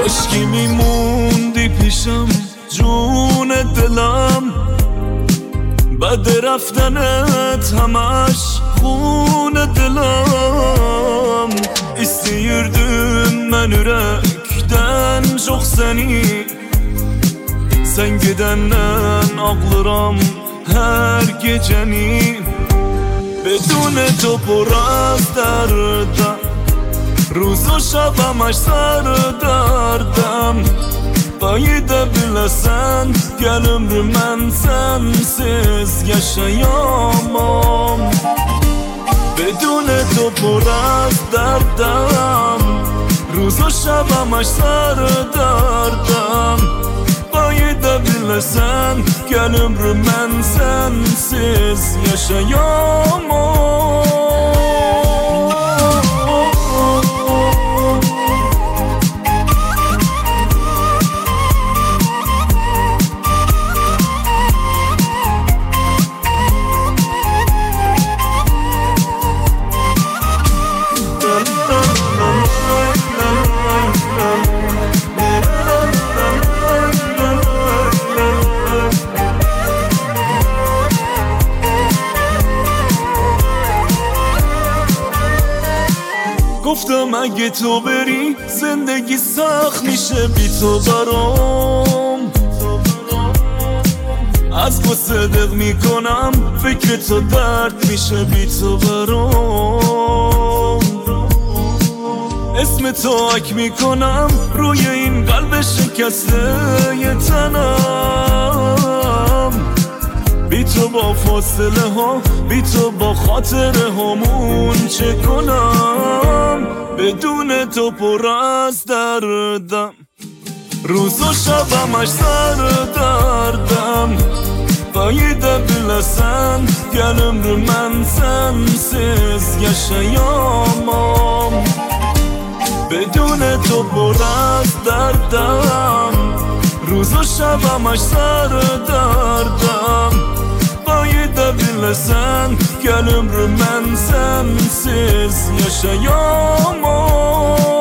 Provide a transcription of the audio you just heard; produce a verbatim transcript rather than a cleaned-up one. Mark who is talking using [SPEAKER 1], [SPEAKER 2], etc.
[SPEAKER 1] کاشکی میموندی پیشم جون دلم، بعد رفتنت همش خون dılım. İsteyirdim ben yürekten çok seni, sen gidenden ağlarım her geceni. بدون تو پر از دردم، روز و شبمش سر دردم. باید bilesen gel ömrüm ben sensiz yaşayamam. بدون تو پر از دردم، روز و شبمش سر دردم. باید bilesen gel ömrüm ben sensiz yaşayamam. گفتم اگه تو بری زندگی سخت میشه بی تو برام. از تو صدق میکنم فکر تو درد میشه بی تو برام. اسم تو اک میکنم روی این قلب شکسته ی تنم. بی تو با فاصله ها، بی تو با خاطره هامون چه کنم. بدون تو پر از دردم، روز و شبمش سر دردم. باید bilesen gel ömrüm ben sensiz yaşayamam. بدون تو پر از دردم، روز و شبمش سر دردم. باید bilesen gel ömrüm ben sensiz yaşayamam.